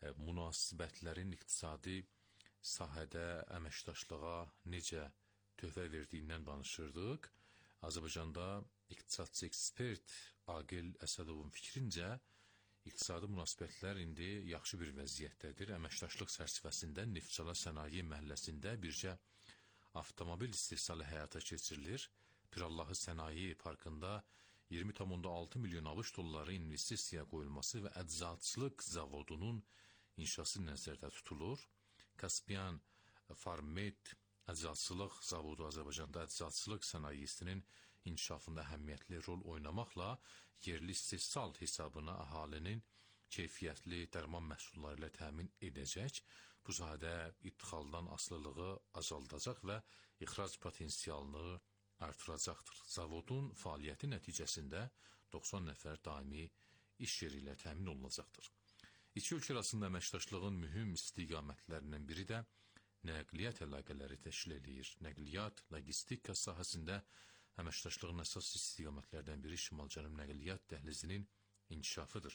münasibətlərin iqtisadi sahədə əməkdaşlığa necə töhfə verdiyindən danışırdıq. Azərbaycanda iqtisadçı ekspert Aqil Əsədovun fikrincə, iqtisadi münasibətlər indi yaxşı bir vəziyyətdədir. Əməkdaşlıq çərçivəsində Neftçala Sənaye Məhəlləsində bircə avtomobil istehsalı həyata keçirilir. Pirallahı Sənaye Parkında 20,6 milyon ABŞ dolları investisiya qoyulması və əczaçılıq zavodunun inşası nəzərdə tutulur. Kaspian Farmed əczaçılıq zavodu Azərbaycanda əczaçılıq sənayesinin inkişafında əhəmiyyətli rol oynamaqla yerli istehsal hesabına əhalinin keyfiyyətli dərman məhsulları ilə təmin edəcək, bu sahədə idxaldan asılılığı azaldacaq və ixrac potensialını artıracaqdır. Zavodun fəaliyyəti nəticəsində 90 nəfər daimi iş yeri ilə təmin olunacaqdır. İki ölkə arasında əməkdaşlığın mühüm istiqamətlərindən biri də nəqliyyat əlaqələri təşkil edir. Nəqliyyat, logistika sahəsində əməkdaşlığın əsas istiqamətlərdən biri Şimal-Cənub nəqliyyat dəhlizinin inkişafıdır.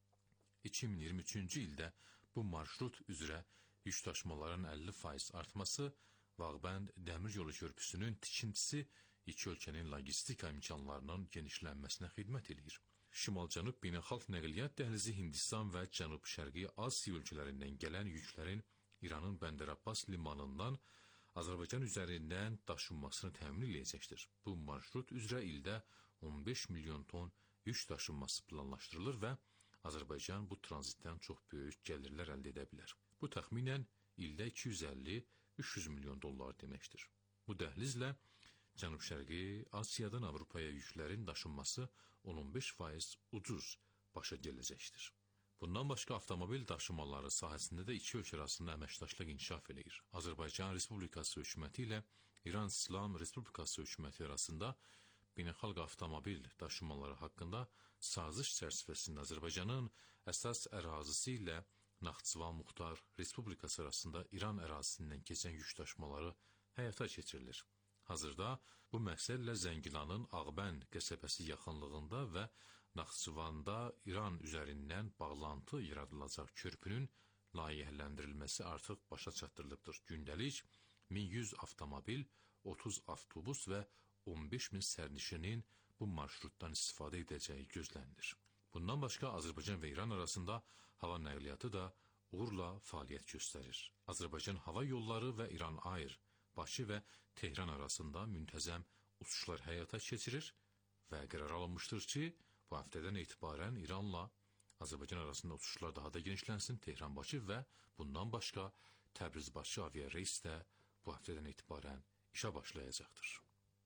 2023-cü ildə bu marşrut üzrə yük daşımaların 50% artması, Bağbənd Dəmir Yolu Körpüsünün tikintisi iki ölkənin logistika imkanlarının genişlənməsinə xidmət edir. Şimal-Cənub beynəlxalq nəqliyyat dəhlizi Hindistan və Cənub-Şərqi Asiya ölkələrindən gələn yüklərin İranın Bəndər Abbas limanından Azərbaycan üzərindən daşınmasını təmin edəcəkdir. Bu marşrut üzrə ildə 15 milyon ton yük daşınması planlaşdırılır və Azərbaycan bu tranzitdən çox böyük gəlirlər əldə edə bilər. Bu təxminən ildə 250-300 milyon dollar deməkdir. Bu dəhlizlə Cənub-Şərqi Asiyadan Avropaya yüklərin daşınması 15% ucuz başa gələcəkdir. Bundan başqa avtomobil daşımaları sahəsində də iki ölkə arasında əməkdaşlıq inkişaf edir. Azərbaycan Respublikası hökuməti ilə İran İslam Respublikası hökuməti arasında beynəlxalq avtomobil daşımaları haqqında saziş çərçivəsində Azərbaycanın əsas ərazisi ilə Naxçıvan Muxtar Respublikası arasında İran ərazisindən keçən yük daşımaları həyata keçirilir. Hazırda bu məqsədlə Zəngilanın Ağbənd qəsəbəsi yaxınlığında və Naxçıvanda İran üzərindən bağlantı yaradılacaq körpünün layihələndirilməsi artıq başa çatdırılıbdır. Gündəlik 1100 avtomobil, 30 avtobus və 15 min sərnişinin bu marşrutdan istifadə edəcəyi gözlənilir. Bundan başqa Azərbaycan və İran arasında hava nəqliyyatı da uğurla fəaliyyət göstərir. Azərbaycan hava yolları və İran Air, Bakı və Tehran arasında müntəzəm uçuşlar həyata keçirir və qərar alınmışdır ki, bu həftədən etibarən İranla Azərbaycan arasında uçuşlar daha da genişlənsin, Tehran-Bakı və bundan başqa Təbriz-Bakı avia reys də bu həftədən etibarən işə başlayacaqdır.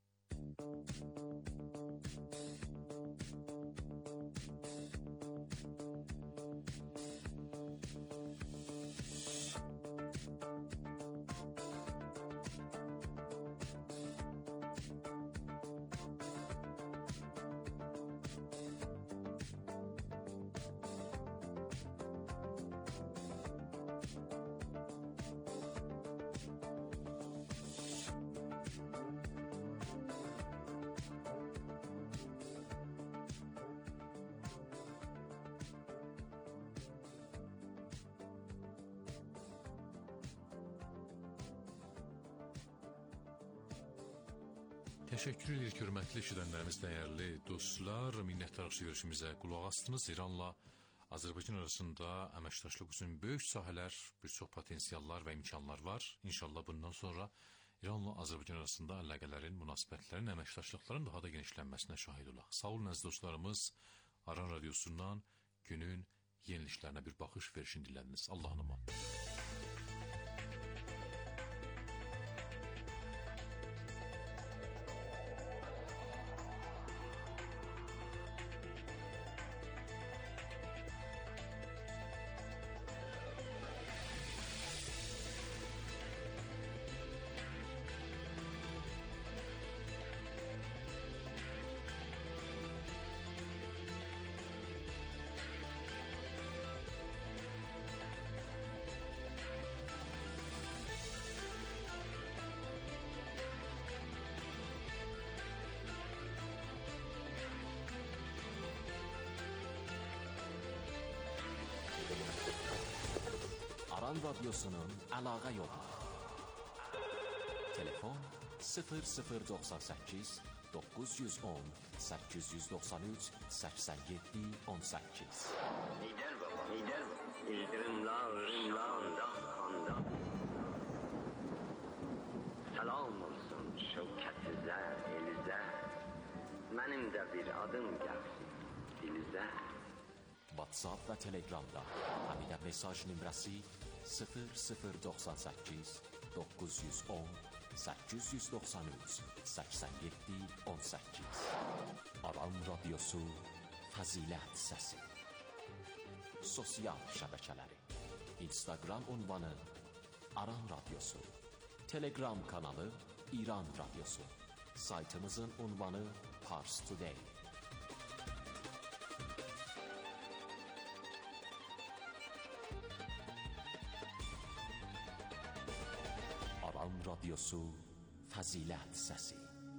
Təşəkkür edirik, hörmətli eşidənlərimiz, dəyərli dostlar. Minnətdarıq görüşümüzə qulaq asdınız. İranla Azərbaycan arasında əməkdaşlıq üçün böyük sahələr, bir çox potensiallar və imkanlar var. İnşallah bundan sonra İranla Azərbaycan arasında əlaqələrin, münasibətlərin, əməkdaşlıqların daha da genişlənməsinə şahid olaq. Sağ olun əziz dostlarımız. Aran radiosundan günün yeniliklərinə bir baxış verişini dilədiniz. Allah'a emanet. Aran Radyosu'nun əlaqə yolu. Telefon 0098 910 893 87 18. Lider baba, lider baba. İldırımlar kandan. Salam olsun şevketize, elize. Benim de bir adım gelsin dilize. WhatsApp və Telegramda həmidə mesaj nömrəsi 0098 910 893 87 18. Aran Radyosu Fəzilət Səsi. Sosial şəbəkələri: Instagram ünvanı Aran Radyosu, Telegram kanalı İran Radyosu, saytımızın ünvanı Pars Today. Aran Radyosu Fəzilət Səsi.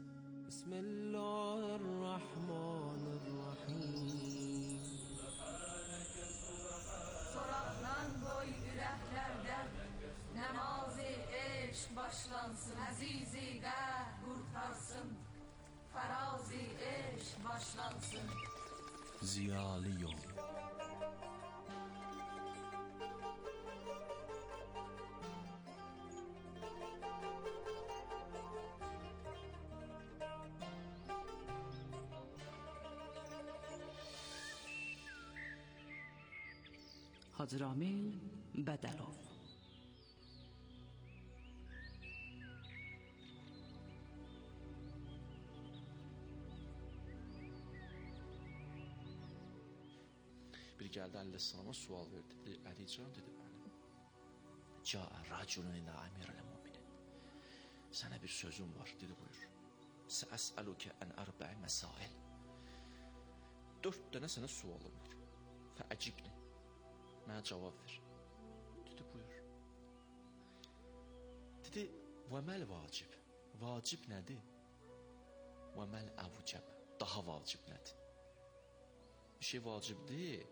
Bismillahirrahmanirrahim. Soraklan koy yüreklerden, namazı eşk başlansın. Azizi gah kurtarsın, farazi eşk başlansın. Ziyalı yol. Hacı Ramil Bədəlov. Bir gəldi Əl-İslam'a sual verdi. Dedi, Əlican dedi, bəli. Cəə rəculun ilə əmirəl-müminin. Sənə bir sözüm var, dedi, buyur. Səəsəlukə ən ərbə'i məsail. 4 dənə sənə sualım var. Fəəcibni. Mənə cavab ver. Dedi, buyur. Dedi, vəməl vacib. Vacib nədir? Vəməl əvcəb. Daha vacib nədir? Bir şey vacibdir,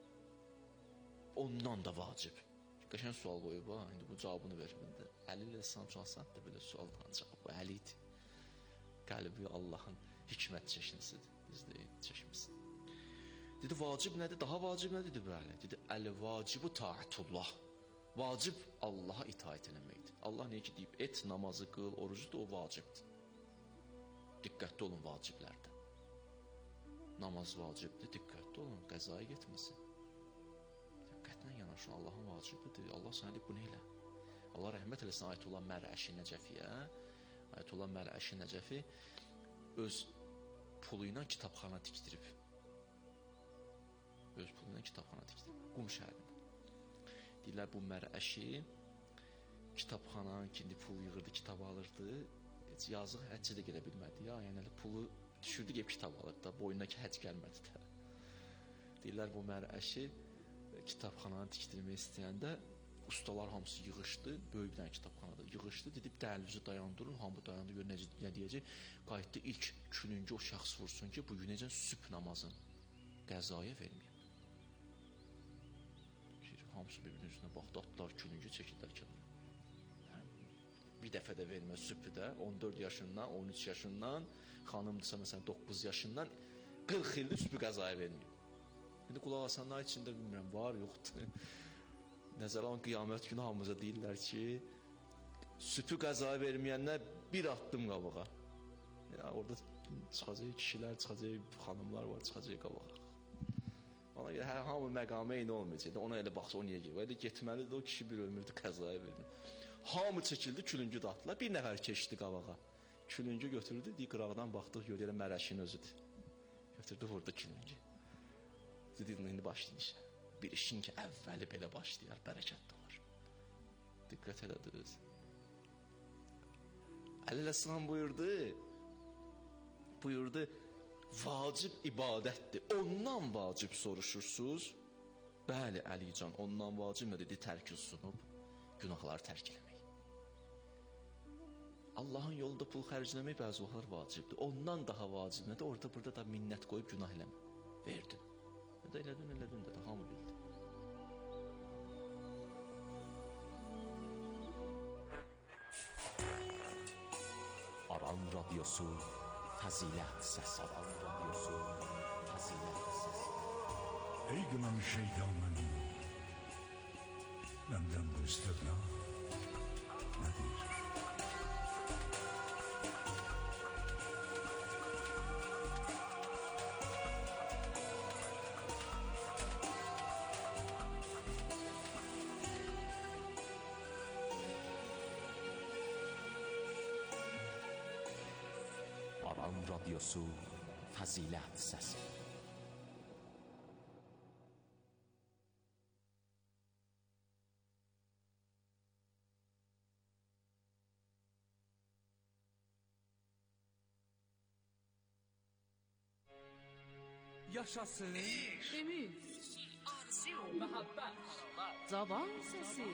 ondan da vacib. Qəşəng sual qoyub, ha, indi bu cavabını verməndə. Əli ilə İslam çalsaq da belə sualdan cavab. Bu Əli idi. Qəlbi Allahın hikmət çeşnisidir. Biz də çeşmisidir. Dedi, vacib nədir? Daha vacib nədir? Dedi, bəli. Dedi, əl-vacibu taatullah. Vacib Allaha itaat eləməkdir. Allah nə ki deyib, et, namazı qıl, orucu da o vacibdir. Diqqətli olun vaciblərdə. Namaz vacibdir, diqqətli olun, qəzaya getməsin. Diqqətlə yanaşın, Allahın vacibidir. Allah sənə deyib, bu nə elə? Allah rəhmət eləsin Ayətullah Mərəşi Nəcəfiyə. Ayətullah Mərəşi Nəcəfi öz pulu ilə kitabxana tikdirib. Öz pulu ilə kitabxana tikdirib. Qum şəhərində. Deyirlər, bu Mərəşi kitabxana, indi pul yığırdı, kitab alırdı. Yazıq həccə də gedə bilmədi. Ya, yəni pulu düşürdü, gəlib kitab alırdı da, boyundakı həcc gəlmədi də. Deyirlər, bu Mərəşi kitabxananı tikdirmək istəyəndə ustalar hamısı yığışdı, böyük bir dənə kitabxanada yığışdı, dedib dəhlizə dayandırın, hamı dayandı, gör nə deyəcək, qayıtdı ilk külüncü o şəxs vursun ki, bu günəcən sübh namazını qəzaya verməyib. Hamısı bir-birinin üstünə baxdı, atdılar külüncü, çəkildilər kənara. Bir dəfə də vermə sübhdə, 14 yaşından, 13 yaşından, xanımdırsa məsələn 9 yaşından 40 ildir sübh qəzaya verməyib. İndi qulaq asanlar içində bilmirəm, var, yoxdur. Nəzərə alan qiyamət günü hamımıza deyirlər ki, sübh qəzaya verməyənlər bir addım qabağa. Ya, orada çıxacaq kişilər, çıxacaq xanımlar var, çıxacaq qabağa. Ona görə hər hamı məqamı eyni olmayacaq. Ona elə baxsa, o niyə gedir? Elə getməlidir, o kişi bir ömürdür, qəzaya vermir. Hamı çəkildi, külüncü də atdılar. Bir nəfər keçdi qabağa. Külüncü götürdü, deyir, qıraqdan baxdıq, gör elə Mərəşin özüdür. Götürdü, vurdu külüncü. Dedi, indi başlayın işə. Bir işin ki, əvvəli belə başlayar, bərəkətli olur. Diqqət elədiniz. Əl-Əslam buyurdu, vacib ibadətdir. Ondan vacib soruşursunuz. Bəli, Əlican, ondan vacib nə dedi? Tərk sunub, günahları tərk eləmək. Allahın yolunda pul xərcləmək bəzi vaxtlar vacibdir. Ondan daha vacib nədir? Orada burada da minnət qoyub günah eləmə. Verdin. Ya da elədin də hamı bildi. Radiosu Fəzilət Səsi. Avam Radiosu Fəzilət Səsi. Ey qınan şeytanın, məndən bu istəqna nədir? Avam Radiosu Fəzilət Səsi. Yaşasın Ümid, məhəbbət. Cavan Səsi.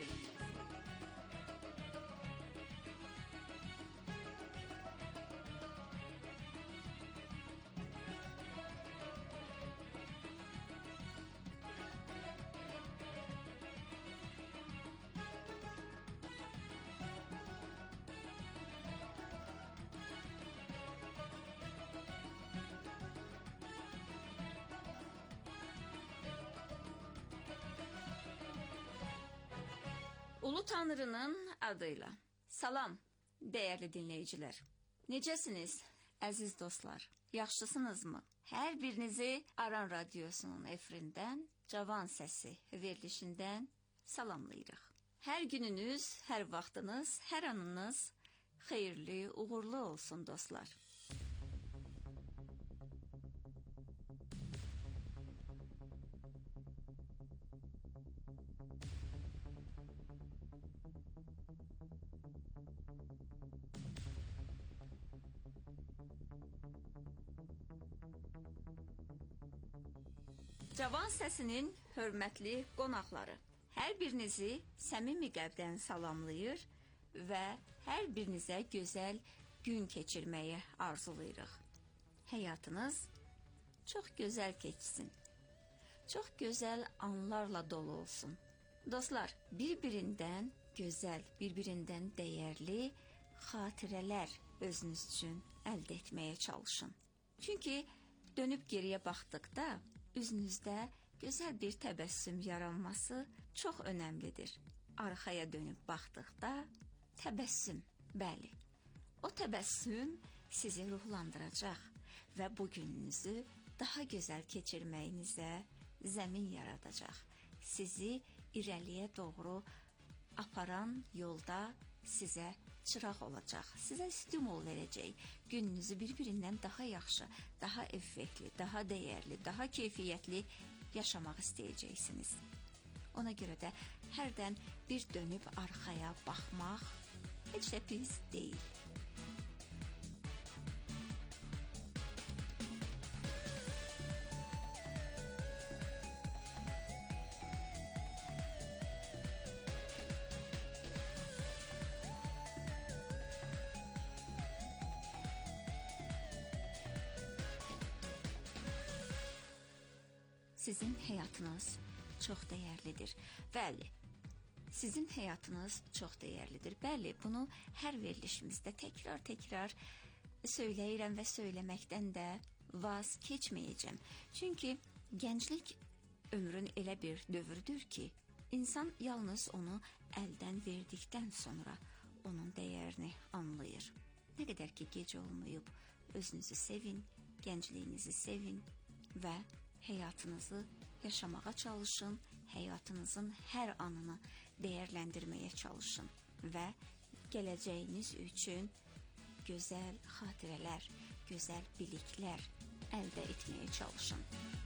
Ulu Tanrı'nın adıyla. Salam, değerli dinleyiciler. Necəsiniz, əziz dostlar? Yaxşısınızmı? Hər birinizi Aran Radiosunun efirindən, Cavan Səsi verilişindən salamlayırıq. Hər gününüz, hər vaxtınız, hər anınız xeyirli, uğurlu olsun dostlar. Cavan Səsinin hörmətli qonaqları, hər birinizi səmimi qəlbdən salamlayır və hər birinizə gözəl gün keçirməyi arzulayırıq. Həyatınız çox gözəl keçsin, çox gözəl anlarla dolu olsun. Dostlar, bir-birindən gözəl, bir-birindən dəyərli xatirələr özünüz üçün əldə etməyə çalışın. Çünki dönüb geriyə baxdıqda, üzünüzdə gözəl bir təbəssüm yaranması çox önəmlidir. Arxaya dönüb baxdıqda təbəssüm, bəli, o təbəssüm sizi ruhlandıracaq və bu gününüzü daha gözəl keçirməyinizə zəmin yaradacaq. Sizi irəliyə doğru aparan yolda sizə çıraq olacaq, sizə stimul verəcək. Gününüzü bir-birindən daha yaxşı, daha effektli, daha dəyərli, daha keyfiyyətli yaşamaq istəyəcəksiniz. Ona görə də hərdən bir dönüb arxaya baxmaq heç də pis deyil. Sizin həyatınız çox dəyərlidir. Bəli, sizin həyatınız çox dəyərlidir. Bəli, bunu hər verilişimizdə təkrar söyləyirəm və söyləməkdən də vaz keçməyəcəm. Çünki gənclik ömrün elə bir dövrdür ki, insan yalnız onu əldən verdikdən sonra onun dəyərini anlayır. Nə qədər ki, gec olmayıb, özünüzü sevin, gəncliyinizi sevin və həyatınızı yaşamağa çalışın, həyatınızın hər anını dəyərləndirməyə çalışın və gələcəyiniz üçün gözəl xatirələr, gözəl biliklər əldə etməyə çalışın.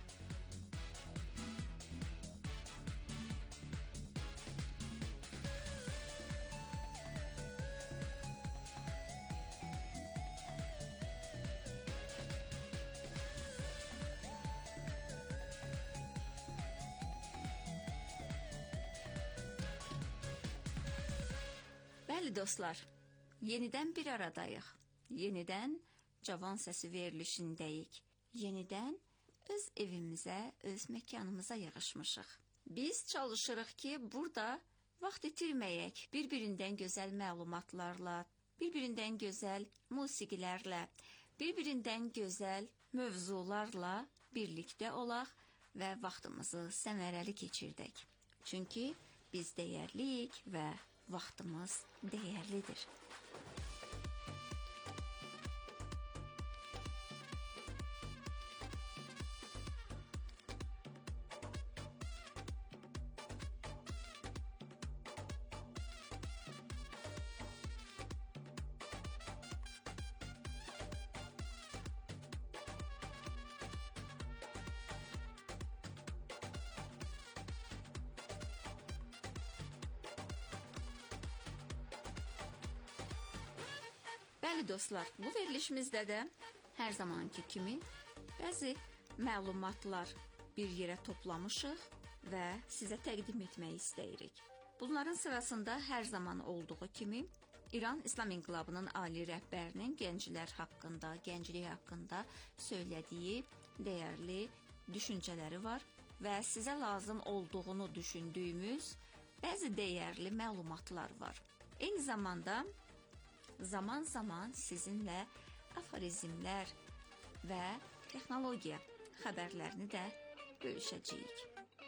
Bəli dostlar, yenidən bir aradayıq. Yenidən Cavan Səsi verilişindəyik. Yenidən öz evimizə, öz məkanımıza yığışmışıq. Biz çalışırıq ki, burada vaxt itirməyək, bir-birindən gözəl məlumatlarla, bir-birindən gözəl musiqilərlə, bir-birindən gözəl mövzularla birlikdə olaq və vaxtımızı səmərəli keçirdək. Çünki biz dəyərliyik və vaxtımız dəyərlidir. Bəli dostlar, bu verilişimizdə də hər zamanki kimi bəzi məlumatlar bir yerə toplamışıq və sizə təqdim etmək istəyirik. Bunların sırasında hər zaman olduğu kimi İran İslam İnqilabının ali rəhbərinin gənclər haqqında, gənclik haqqında söylədiyi dəyərli düşüncələri var və sizə lazım olduğunu düşündüyümüz bəzi dəyərli məlumatlar var. Eyni zamanda zaman-zaman sizinlə aforizmlər və texnologiya xəbərlərini də bölüşəcəyik.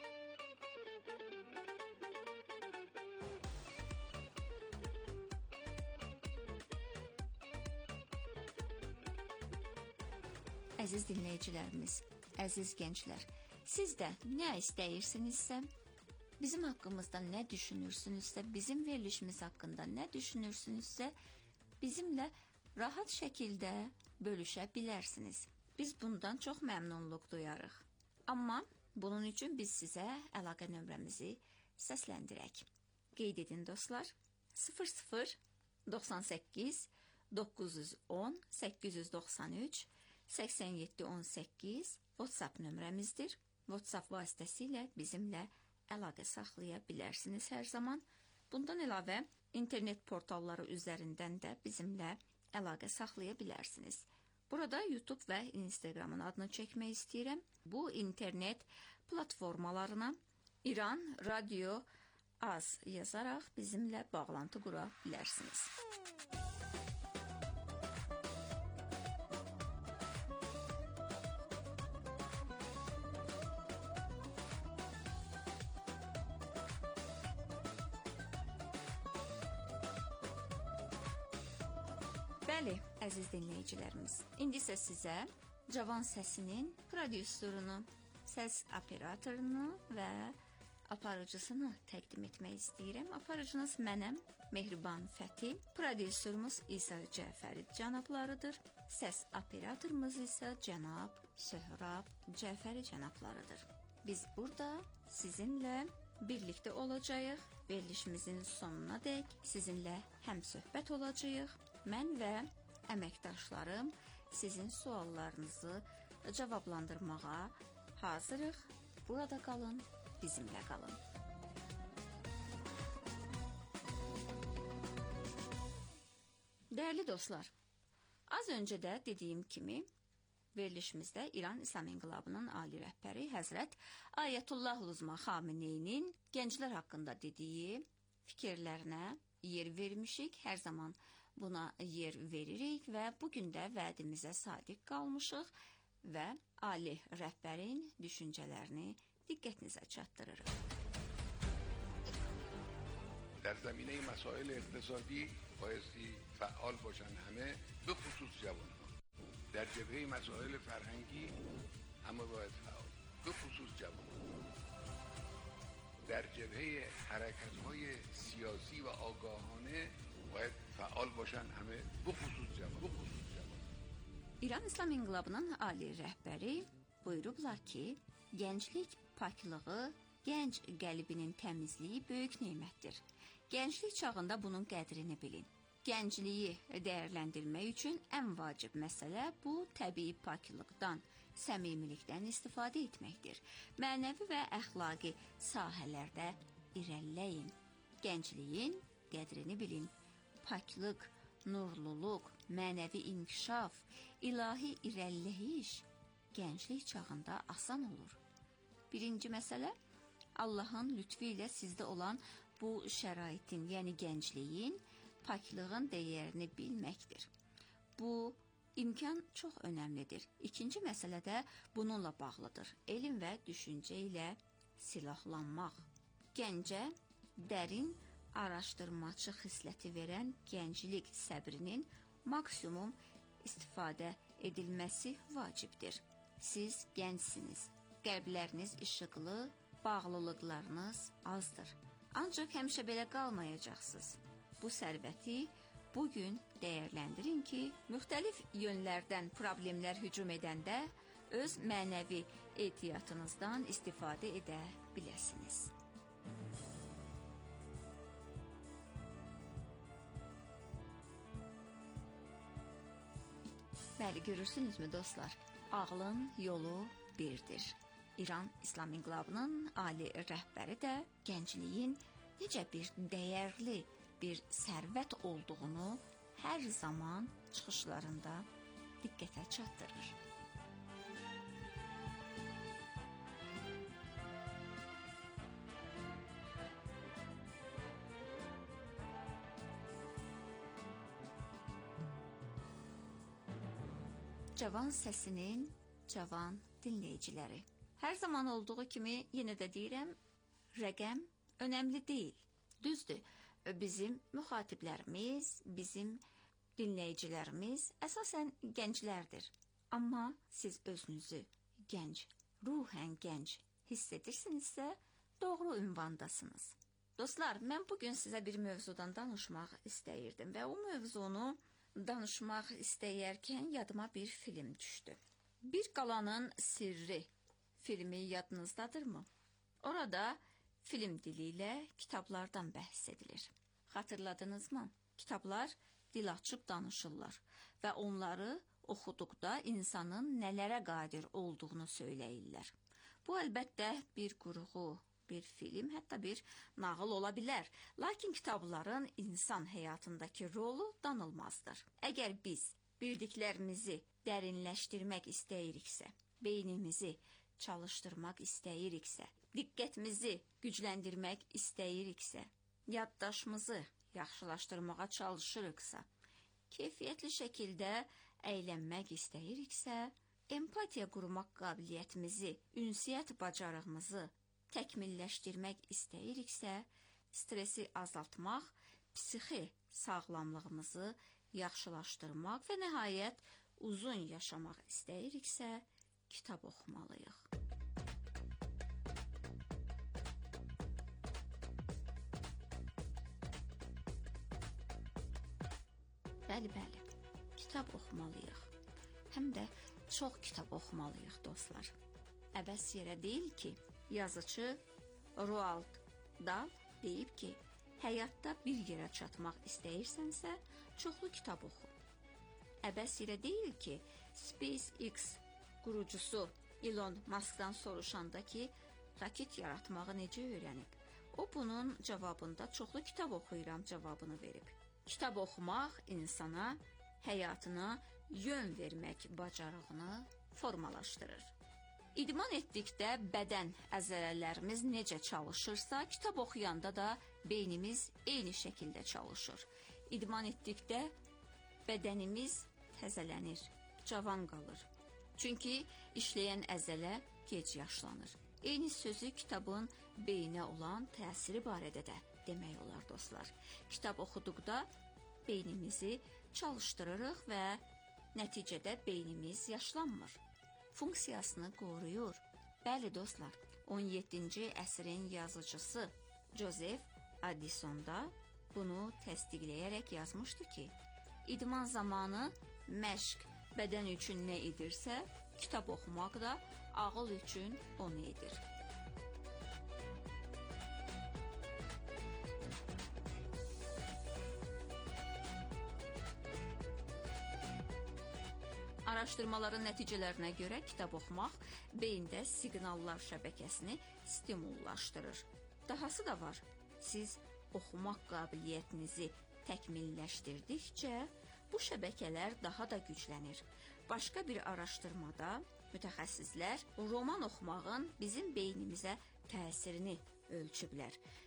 Əziz dinləyicilərimiz, əziz gənclər, siz də nə istəyirsinizsə, bizim haqqımızda nə düşünürsünüzsə, bizim verilişimiz haqqında nə düşünürsünüzsə, bizimlə rahat şəkildə bölüşə bilərsiniz. Biz bundan çox məmnunluq duyarıq. Amma bunun üçün biz sizə əlaqə nömrəmizi səsləndirək. Qeyd edin dostlar, 00 98 910 893 87 18 WhatsApp nömrəmizdir. WhatsApp vasitəsilə bizimlə əlaqə saxlaya bilərsiniz hər zaman. Bundan əlavə, internet portalları üzərindən də bizimlə əlaqə saxlaya bilərsiniz. Burada YouTube və Instagramın adını çəkmək istəyirəm. Bu internet platformalarına İran Radio Az yazaraq bizimlə bağlantı qura bilərsiniz. Bəli, əziz dinləyicilərimiz, indi isə sizə Cavan Səsinin prodüserunu, səs operatorunu və aparıcısını təqdim etmək istəyirəm. Aparıcınız mənəm, Mehriban Fəti, prodüserimiz isə Cəfəri cənablarıdır, səs operatorumuz isə cənab Söhrab Cəfəri cənablarıdır. Biz burada sizinlə birlikdə olacağıq, verilişimizin sonuna dək sizinlə həmsöhbət olacağıq. Mən və əməkdaşlarım sizin suallarınızı cavablandırmağa hazırıq. Burada qalın, bizimlə qalın. Dəyərli dostlar, az öncə də dediyim kimi verilişimizdə İran İslam İnqilabının ali rəhbəri Həzrət Ayətullah Uzma Xameneyinin gənclər haqqında dediyi fikirlərinə yer vermişik. Hər zaman buna yer veririk və bugün də vədimizə sadiq qalmışıq və ali rəhbərin düşüncələrini diqqətinizə çatdırırıq. در زمینه مسائل اقتصادی بایستی فعال باشن همه به خصوص جوانان. در جبهه مسائل فرهنگی همه باید فعال به خصوص جوانان. در جبهه حرکت‌های سیاسی و آگاهانه باید فعال باشن همه به خصوص جوانان. İran İslam İnqilabının ali rəhbəri buyurublar ki, gənclik paklığı, gənc qəlbinin təmizliyi böyük nemətdir. Gənclik çağında bunun qədrini bilin. Gəncliyi dəyərləndirmək üçün ən vacib məsələ bu təbii paklıqdan, səmimilikdən istifadə etməkdir. Mənəvi və əxlaqi sahələrdə irəliləyin. Gəncliyin qədrini bilin. Paklıq, nurluluq, mənəvi inkişaf, ilahi irəliləyiş gənclik çağında asan olur. Birinci məsələ, Allahın lütfu ilə sizdə olan bu şəraitin, yəni gəncliyin paklığın dəyərini bilməkdir. Bu imkan çox önəmlidir. İkinci məsələ də bununla bağlıdır. Elm və düşüncə ilə silahlanmaq. Gəncə dərin araşdırmaçı xisləti verən gənclik səbrinin maksimum istifadə edilməsi vacibdir. Siz gəncsiniz, qəlbləriniz işıqlı, bağlılıqlarınız azdır. Ancaq həmişə belə qalmayacaqsınız. Bu sərvəti bugün dəyərləndirin ki, müxtəlif yönlərdən problemlər hücum edəndə öz mənəvi ehtiyatınızdan istifadə edə biləsiniz. Bəli, görürsünüzmü dostlar? Ağlın yolu birdir. İran İslam İnqilabının ali rəhbəri də gəncliyin necə bir dəyərli bir sərvət olduğunu hər zaman çıxışlarında diqqətə çatdırır. Cavan səsinin cavan dinləyiciləri. Hər zaman olduğu kimi yenə də deyirəm, rəqəm önəmli deyil. Düzdür, bizim müxatiblərimiz, bizim dinləyicilərimiz əsasən gənclərdir. Amma siz özünüzü gənc, ruhən gənc hiss edirsinizsə, doğru ünvandasınız. Dostlar, mən bugün sizə bir mövzudan danışmaq istəyirdim və o mövzunu danışmaq istəyərkən yadıma bir film düşdü. Bir qalanın sirri filmi yadınızdadırmı? Orada film dili ilə kitablardan bəhs edilir. Xatırladınızmı? Kitablar dil açıb danışırlar və onları oxuduqda insanın nələrə qadir olduğunu söyləyirlər. Bu əlbəttə bir qurğu, bir film, hətta bir nağıl ola bilər. Lakin kitabların insan həyatındakı rolu danılmazdır. Əgər biz bildiklərimizi dərinləşdirmək istəyiriksə, beynimizi çalışdırmaq istəyiriksə, diqqətimizi gücləndirmək istəyiriksə, yaddaşımızı yaxşılaşdırmağa çalışırıqsa, keyfiyyətli şəkildə əylənmək istəyiriksə, empatiya qurmaq qabiliyyətimizi, ünsiyyət bacarığımızı təkmilləşdirmək istəyiriksə, stresi azaltmaq, psixi sağlamlığımızı yaxşılaşdırmaq və nəhayət uzun yaşamaq istəyiriksə, kitab oxumalıyıq. Bəli, kitab oxumalıyıq. Həm də çox kitab oxumalıyıq, dostlar. Əbəs yerə deyil ki, yazıcı Roald Dahl deyib ki, həyatda bir yerə çatmaq istəyirsənsə, çoxlu kitab oxu. Əbəs yerə deyil ki, SpaceX qurucusu Elon Musk'dan soruşanda ki, raket yaratmağı necə öyrənib? O bunun cavabında çoxlu kitab oxuyuram cavabını verib. Kitab oxumaq insana həyatına yön vermək bacarığını formalaşdırır. İdman etdikdə bədən əzələlərimiz necə çalışırsa, kitab oxuyanda da beynimiz eyni şəkildə çalışır. İdman etdikdə bədənimiz təzələnir, cavan qalır. Çünki işləyən əzələ gec yaşlanır. Eyni sözü kitabın beyinə olan təsiri barədə də demək olar, dostlar. Kitab oxuduqda beynimizi çalışdırırıq və nəticədə beynimiz yaşlanmır. Funksiyasını qoruyur. Bəli, dostlar, 17-ci əsrin yazıcısı Joseph Addison da bunu təsdiqləyərək yazmışdı ki, idman zamanı məşq bədən üçün nə edirsə, kitab oxumaq da ağıl üçün onu edir. Araşdırmaların nəticələrinə görə kitab oxumaq beyində siqnallar şəbəkəsini stimullaşdırır. Dahası da var, siz oxumaq qabiliyyətinizi təkmilləşdirdikcə bu şəbəkələr daha da güclənir. Başqa bir araşdırmada mütəxəssislər roman oxumağın bizim beynimizə təsirini ölçüblər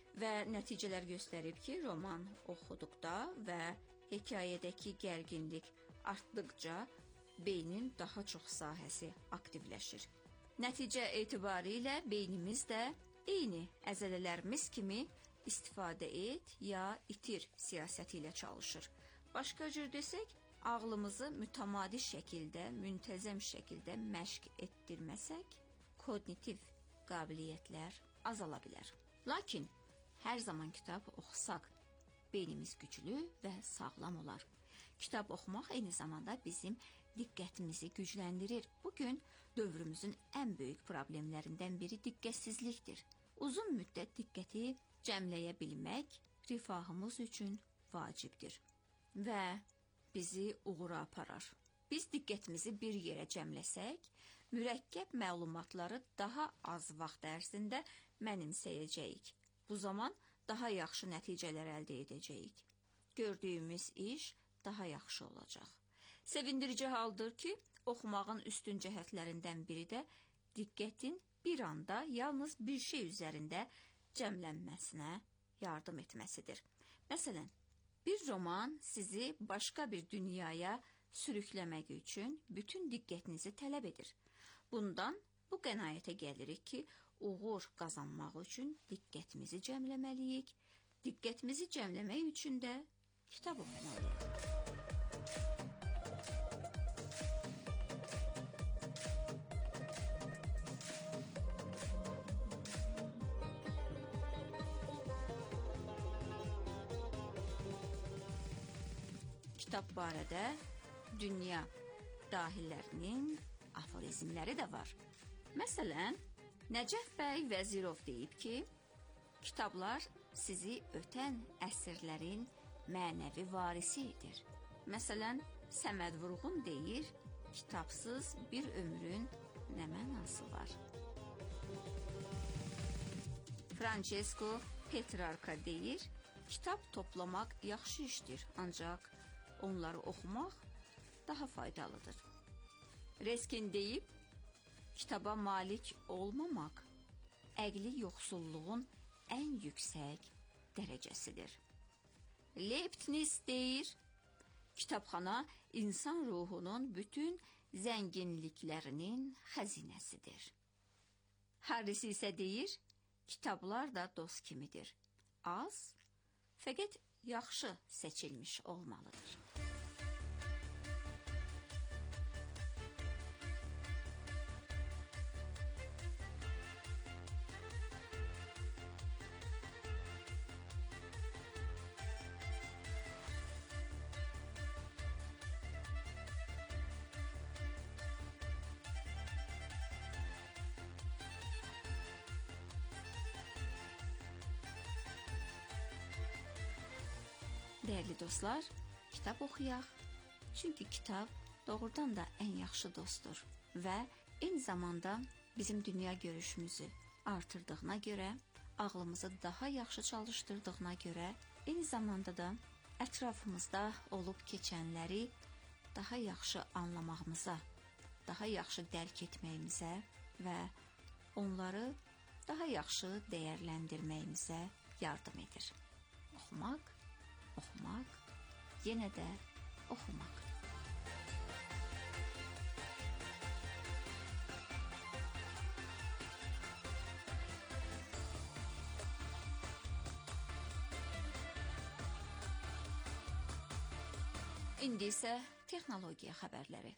Və nəticələr göstərib ki, roman oxuduqda və hekayədəki gərginlik artdıqca beynin daha çox sahəsi aktivləşir. Nəticə etibarilə beynimiz də eyni əzələlərimiz kimi istifadə et ya itir siyasəti ilə çalışır. Başqa cür desək, ağlımızı mütəmadi şəkildə, müntəzəm şəkildə məşq etdirməsək, kognitiv qabiliyyətlər azala bilər. Lakin hər zaman kitab oxusaq, beynimiz güclü və sağlam olar. Kitab oxumaq eyni zamanda bizim diqqətimizi gücləndirir. Bugün dövrümüzün ən böyük problemlərindən biri diqqətsizlikdir. Uzun müddət diqqəti cəmləyə bilmək rifahımız üçün vacibdir və bizi uğura aparar. Biz diqqətimizi bir yerə cəmləsək, mürəkkəb məlumatları daha az vaxt ərzində mənimsəyəcəyik. Bu zaman daha yaxşı nəticələr əldə edəcəyik. Gördüyümüz iş daha yaxşı olacaq. Sevindirici haldır ki, oxumağın üstün cəhətlərindən biri də diqqətin bir anda yalnız bir şey üzərində cəmlənməsinə yardım etməsidir. Məsələn, bir roman sizi başqa bir dünyaya sürükləmək üçün bütün diqqətinizi tələb edir. Bundan bu qənaətə gəlirik ki, uğur qazanmaq üçün diqqətimizi cəmləməliyik. Diqqətimizi cəmləmək üçün də kitab oxumalıyıq. Kitab barədə dünya dahillərinin aforizmləri də var. Məsələn, Nəcəf bəy Vəzirov deyib ki, kitablar sizi ötən əsrlərin mənəvi varisidir. Məsələn, Səməd Vurğun deyir, kitabsız bir ömrün nə mənası var? Francesco Petrarca deyir, kitab toplamaq yaxşı işdir, ancaq onları oxumaq daha faydalıdır. Reskin deyib, kitaba malik olmamaq əqli yoxsulluğun ən yüksək dərəcəsidir. Leibniz deyir, kitabxana insan ruhunun bütün zənginliklərinin xəzinəsidir. Harris isə deyir, kitablar da dost kimidir. Az, fəqət yaxşı seçilmiş olmalıdır. Dəyərli dostlar, kitab oxuyaq. Çünki kitab doğrudan da ən yaxşı dostdur və eyni zamanda bizim dünya görüşümüzü artırdığına görə, ağlımızı daha yaxşı çalışdırdığına görə, eyni zamanda da ətrafımızda olub keçənləri daha yaxşı anlamağımıza, daha yaxşı dərk etməyimizə və onları daha yaxşı dəyərləndirməyimizə yardım edir. Oxumaq, yenə də oxumaq. İndi isə texnologiya xəbərləri.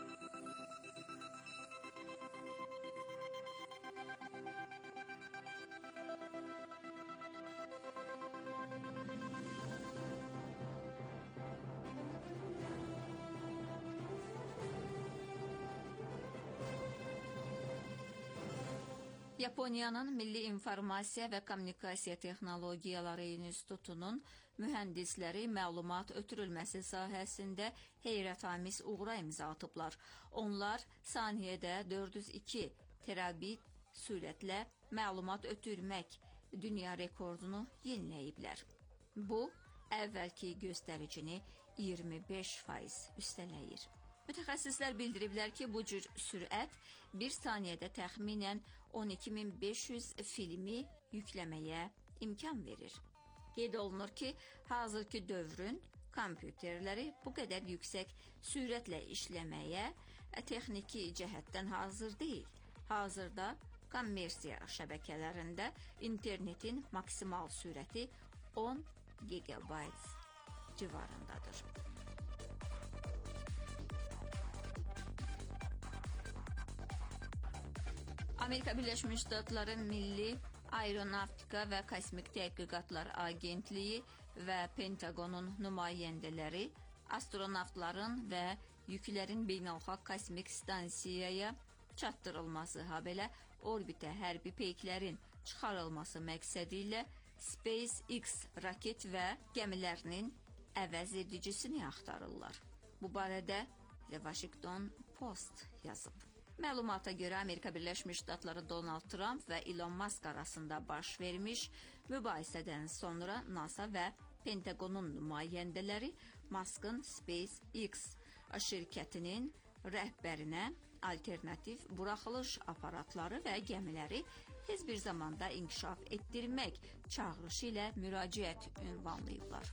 Yaponiyanın Milli İnformasiya və Kommunikasiya Texnologiyaları İnstitutunun mühəndisləri məlumat ötürülməsi sahəsində heyrətamiz uğura imza atıblar. Onlar saniyədə 402 terabit sürətlə məlumat ötürmək dünya rekordunu yeniləyiblər. Bu, əvvəlki göstəricini 25% üstələyir. Mütəxəssislər bildiriblər ki, bu cür sürət bir saniyədə təxminən 12.500 filmi yükləməyə imkan verir. Qeyd olunur ki, hazırki dövrün kompüterləri bu qədər yüksək sürətlə işləməyə texniki cəhətdən hazır deyil. Hazırda kommersiya şəbəkələrində internetin maksimal sürəti 10 gigabayt civarındadır. Amerika Birləşmiş Ştatları Milli Aeronavtika və Kosmik Tədqiqatlar Agentliyi və Pentagonun nümayəndələri astronavtların və yüklərin beynəlxalq kosmik stansiyaya çatdırılması, habelə orbitə hərbi peyklərin çıxarılması məqsədi ilə SpaceX raket və gəmilərinin əvəz edicisini axtarırlar. Bu barədə The Washington Post yazıb. Məlumata görə Amerika Birləşmiş Ştatları Donald Trump və Elon Musk arasında baş vermiş mübahisədən sonra NASA və Pentagonun nümayəndələri Musk'ın SpaceX şirkətinin rəhbərinə alternativ buraxılış aparatları və gəmiləri tez bir zamanda inkişaf etdirmək çağırışı ilə müraciət ünvanlayıblar.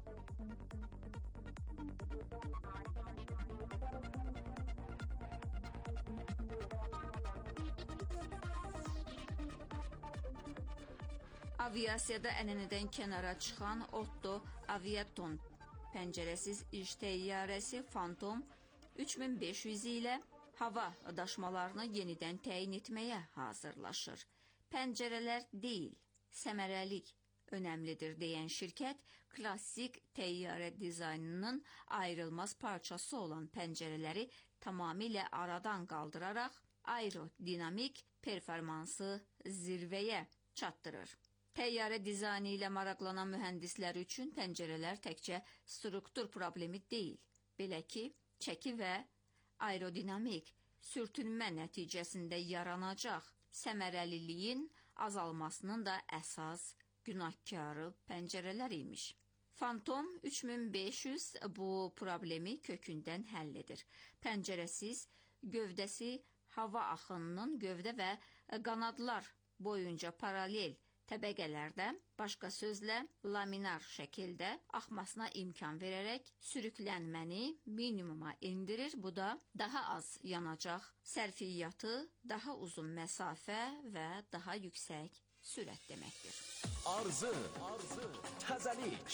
Aviasiyada ənənədən kənara çıxan Otto Aviaton pəncərəsiz iş təyyarəsi Phantom 3500 ilə hava daşmalarını yenidən təyin etməyə hazırlaşır. Pəncərələr deyil, səmərəlik önəmlidir deyən şirkət, klassik təyyarə dizaynının ayrılmaz parçası olan pəncərələri tamamilə aradan qaldıraraq aerodinamik performansı zirvəyə çatdırır. Təyyarə dizaynı ilə maraqlanan mühəndislər üçün pəncərələr təkcə struktur problemi deyil, belə ki, çəki və aerodinamik sürtünmə nəticəsində yaranacaq səmərəliliyin azalmasının da əsas günahkarı pəncərələr imiş. Phantom 3500 bu problemi kökündən həll edir. Pəncərəsiz gövdəsi hava axınının gövdə və qanadlar boyunca paralel təbəqələrdə, başqa sözlə laminar şəkildə axmasına imkan verərək sürüklənməni minimuma endirir. Bu da daha az yanacaq sərfiyyatı, daha uzun məsafə və daha yüksək sürət deməkdir. Arzu, təzəlik,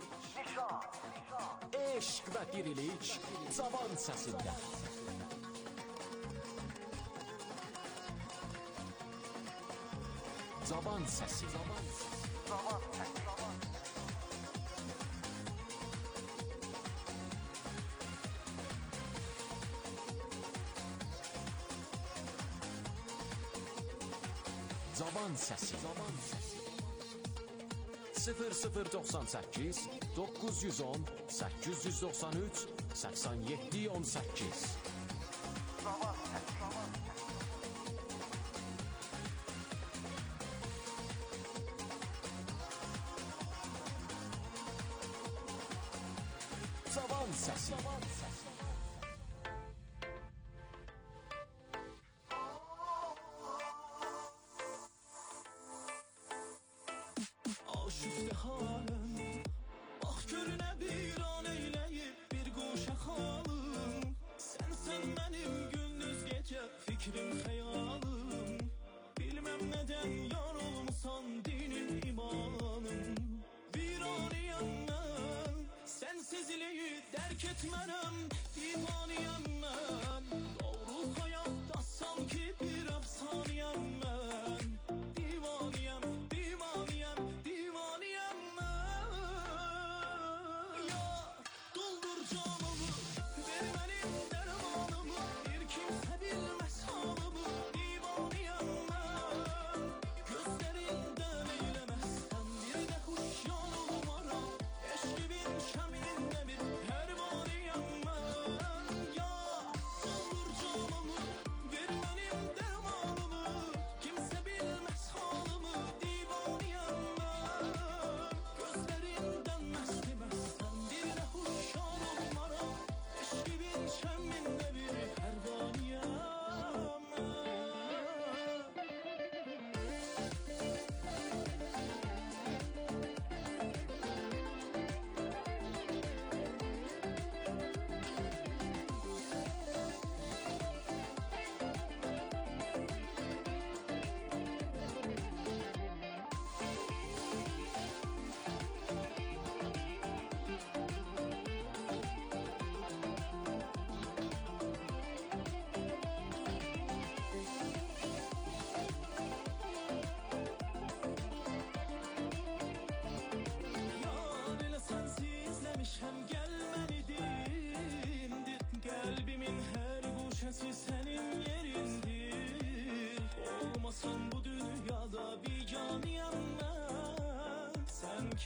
eşq və dirilik Cavan səsində. Cavan səsi. Cavan səsi. 0098 910 893 87 18. Cavan səsi. Aşıqdır halım, bax görünə bir an eyləyib bir qoşa xalım. Sənsən mənim gündüz gecə fikrim, xəyalım. Bilməm nədən yar olmusan dinim, imanım. Viraniyəm mən, sənsizliyi dərk etmərəm, divaniyəm mən. Doğru həyatda sanki bir əfsaniyəm mən. Divaniyəm, divaniyəm, divaniyəm mən. Ya doldur canımı, ver mənim dərmanımı, bir kimsə bilməz halımı. Divaniyəm mən, gözlərindən eyləməzsən bir də xuş yanılmaram. Eşqibin şəmində bir pərvaniyəm mən. Ya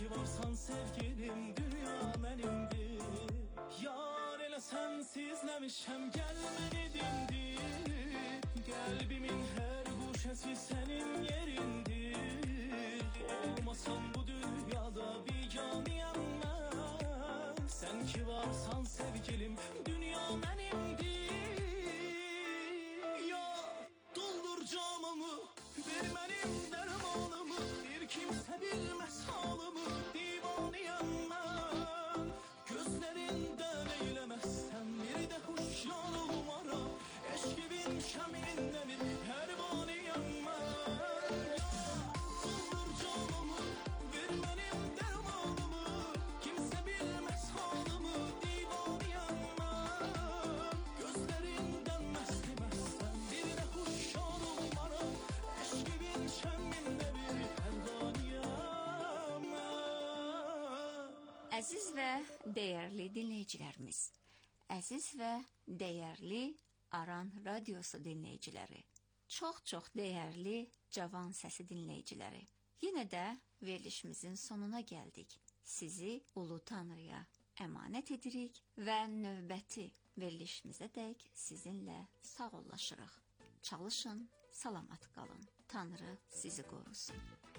ki varsan sevgilim, dünya benimdir. Yar elə sensizləmişəm, gəlməni dimdir. Qəlbimin hər guşəsi sənin yerindir. Olmasan bu dünyada biganiyəm mən. Sən ki varsan sevgilim, dünya mənimdir. Ya doldur camımı, ver mənim dərmanımı. Bir kimsə bilməz halımı, divaniyəm mən. Gözlərindən eyləməzsən bir də huşyan olmaram. Eşqibin şəminlə bir pərvaniyəm mən. Ya doldur camımı, ver mənim dərmanımı. Kimsə bilməz halımı, divaniyəm mən. Gözlərindən məstəməzsən bir də huşyan olmaram. Eşqibin şəminlə bir pərvaniyəm mən. Əziz və dəyərli dinləyicilərimiz, əziz və dəyərli Aran Radiosu dinləyiciləri, çox dəyərli Cavan Səsi dinləyiciləri, yenə də verilişimizin sonuna gəldik. Sizi Ulu Tanrıya əmanət edirik və növbəti verilişimizə dək sizinlə sağollaşırıq. Çalışın, salamat qalın. Tanrı sizi qorusun.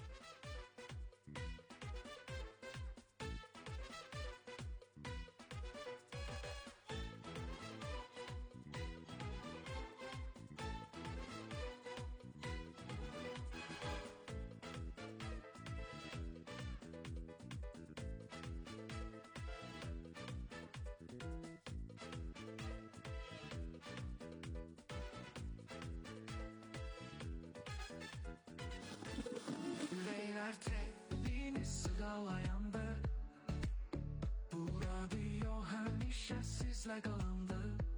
Yüreğler treni sığalayandı. Bu radyo həmişə sizlə qalandı.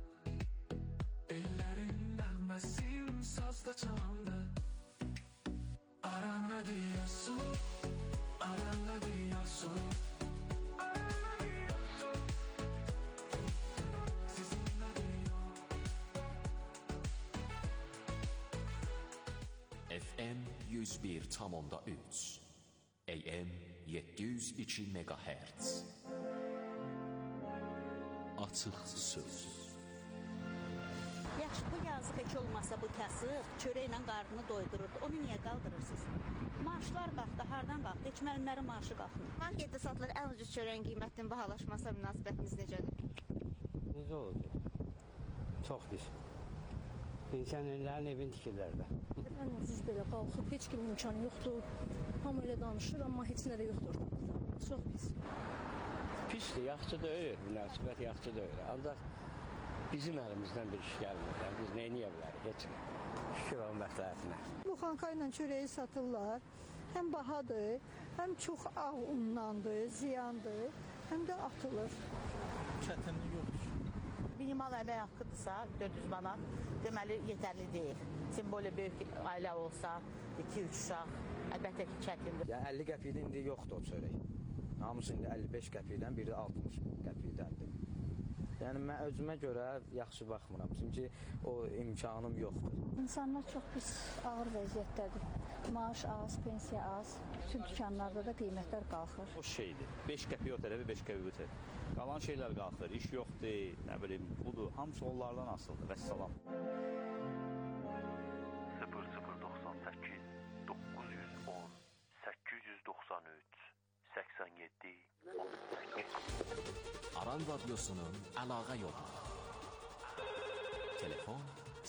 Ellərin nəğməsim sazda çalandı. Aran radiosu, Aran radiosu, Aran radiosu. Sizin radyo. FM 101,3 AM 702 MHz Açıq söz. Yaxşı, bu yazıq heç olmasa bu kasıb çörəklə qarnını doydururdu. Onu niyə qaldırırsınız? Maaşlar qalxdı, hardan qalxdı? Heç müəllimlərin maaşı qalxmır. Marketdə satılan ən ucuz çörəyin qiymətinin bahalaşmasına münasibətiniz necədir? Necə olacaq? Çox pis. Pensionerlərin evin tikirlər də. Ən ucuz belə qalxıb, heç kimin imkanı yoxdur. Hamı elə danışır, amma heç nə də yoxdur. Çox pis. Pisdir, yaxşı deyil, münasibət yaxşı deyil. Ancaq bizim əlimizdən bir iş gəlmir. Yəni, biz nə edə bilərik, heç nə. Şükür onun məsləhətinə. Bu xanka ilə çörəyi satırlar. Həm bahadır, həm çox ağ unlandır, ziyandır, həm də atılır. Çətinlik yoxdur. Minimal əmək haqqıdırsa 400 manat deməli yetərli deyil. Sən belə böyük ailə olsa 2-3 uşaq əlbəttə ki çətindir. Yəni 50 qəpikdə indi yoxdur o çörək. Hamısı indi 55 qəpikdən, biri də 60 qəpikdəndir. Yəni mən özümə görə yaxşı baxmıram. Çünki o imkanım yoxdur. İnsanlar çox pis, ağır vəziyyətdədir. Maaş az, pensiya az. Bütün dükanlarda da qiymətlər qalxır. O şeydir. 5 qəpik o tərəfi, 5 qəpik bu tərəfi. Qalan şeylər qalxır, iş yoxdur, nə bilim, budur. Hamısı onlardan asılıdır. Vəssalam. 0098 910 893 87 Aran Radyosu'nun əlaqə yolu. Telefon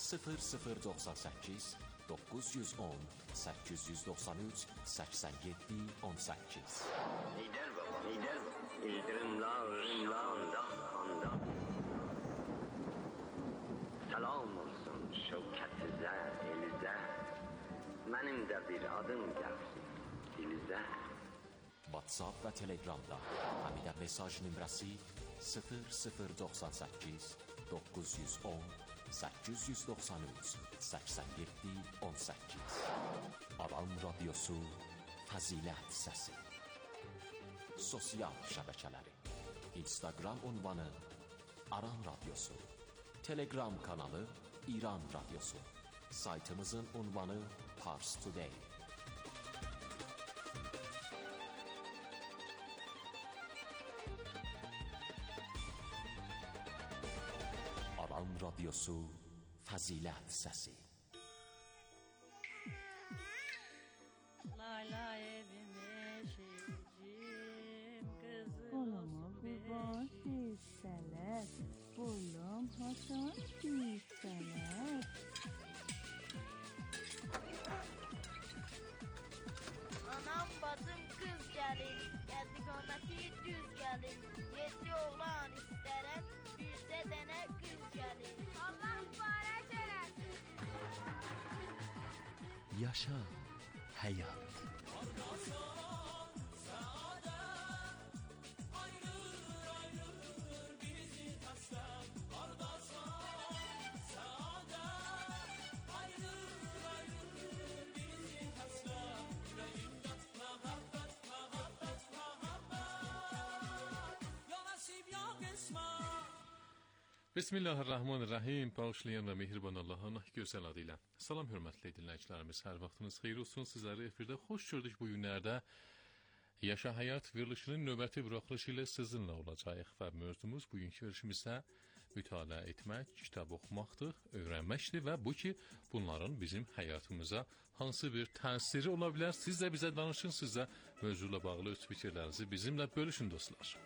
0098 910 893 87 18. Lider baba, lider baba. İldirimla, ırımla, anda. Salam olsun şevkətizə, elizə. Mənim də bir adım gəlsin dilizə. WhatsApp və Telegramda həmidə mesaj nömrəsi 0098 910 893 87 18. Aran Radyosu Fəzilət Səsi. Sosial şəbəkələri Instagram ünvanı Aran Radyosu, Telegram kanalı İran Radyosu, saytımızın ünvanı Pars Today. radyosu Fəzilət Səsi. Layla evime şehircim kızım Anama kurban değilseler, oğlum Hasan değilseler. Anam bacım kız gelin, geldi qamati düz gelin. 7 oğlan isterem, birde dene kız gelin. Allah mübarək eləsin. Yaşa həyat. Bismillahirrahmanirrahim. Bağışlayan və mehriban Allahın gözəl adı ilə. Salam hörmətli dinləyicilərimiz, hər vaxtınız xeyir olsun. Sizləri efirdə xoş gördük bu günlərdə. Yaşa Həyat verilişinin növbəti buraxılışı ilə sizinlə olacağıq və mövzumuz bugünkü verilişimizdə mütaliə etmək, kitab oxumaqdır, öyrənməkdir və bu ki, bunların bizim həyatımıza hansı bir təsiri ola bilər. Siz də bizə danışın, siz də mövzuyla bağlı öz fikirlərinizi bizimlə bölüşün dostlar.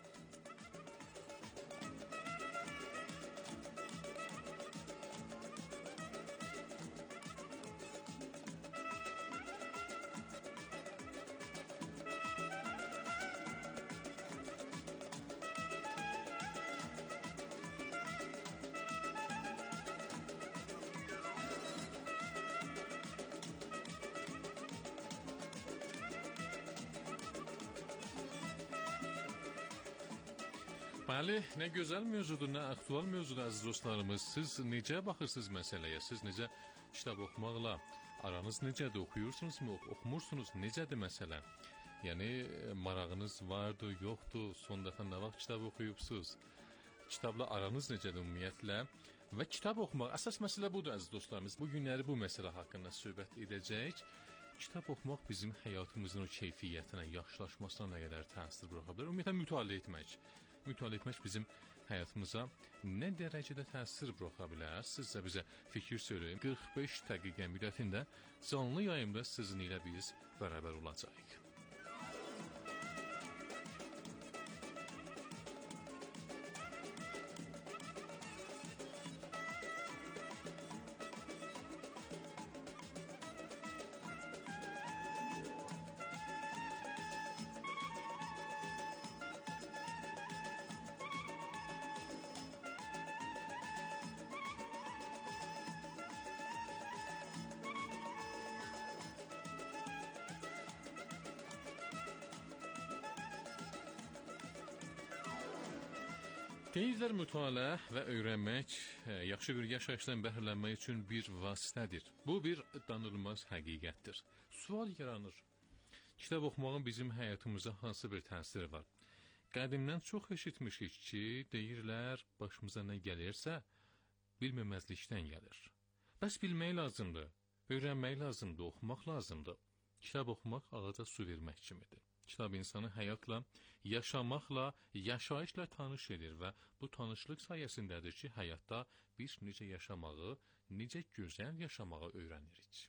Bəli, nə gözəl mövzudur, nə aktual mövzudur əziz dostlarımız. Siz necə baxırsınız məsələyə? Siz necə kitab oxumaqla aranız necədir? Oxuyursunuzmu, oxumursunuz? Necədir məsələ? Yəni, marağınız vardır, yoxdur? Son dəfə nə vaxt kitab oxuyubsuz? Kitabla aranız necədir ümumiyyətlə? Və kitab oxumaq, əsas məsələ budur əziz dostlarımız. Bu günləri bu məsələ haqqında söhbət edəcəyik. Kitab oxumaq bizim həyatımızın o keyfiyyətinə, yaxşılaşmasına nə qədər təsir buraxa bilər? Ümumiyyətlə, mütaliə etmək. Mütaliə etmək bizim həyatımıza nə dərəcədə təsir buraxa bilər? Siz də bizə fikir söyləyin. 45 dəqiqə müddətində canlı yayımda sizin ilə biz bərabər olacağıq. Deyirlər mütaliə və öyrənmək yaxşı bir yaşayışdan bəhrələnmək üçün bir vasitədir. Bu bir danılmaz həqiqətdir. Sual yaranır. Kitab oxumağın bizim həyatımıza hansı bir təsiri var? Qədimdən çox eşitmişik ki, deyirlər başımıza nə gəlirsə, bilməməzlikdən gəlir. Bəs bilmək lazımdır, öyrənmək lazımdır, oxumaq lazımdır. Kitab oxumaq ağaca su vermək kimidir. Kitab insanı həyatla, yaşamaqla, yaşayışla tanış edir və bu tanışlıq sayəsindədir ki, həyatda biz necə yaşamağı, necə gözəl yaşamağı öyrənirik.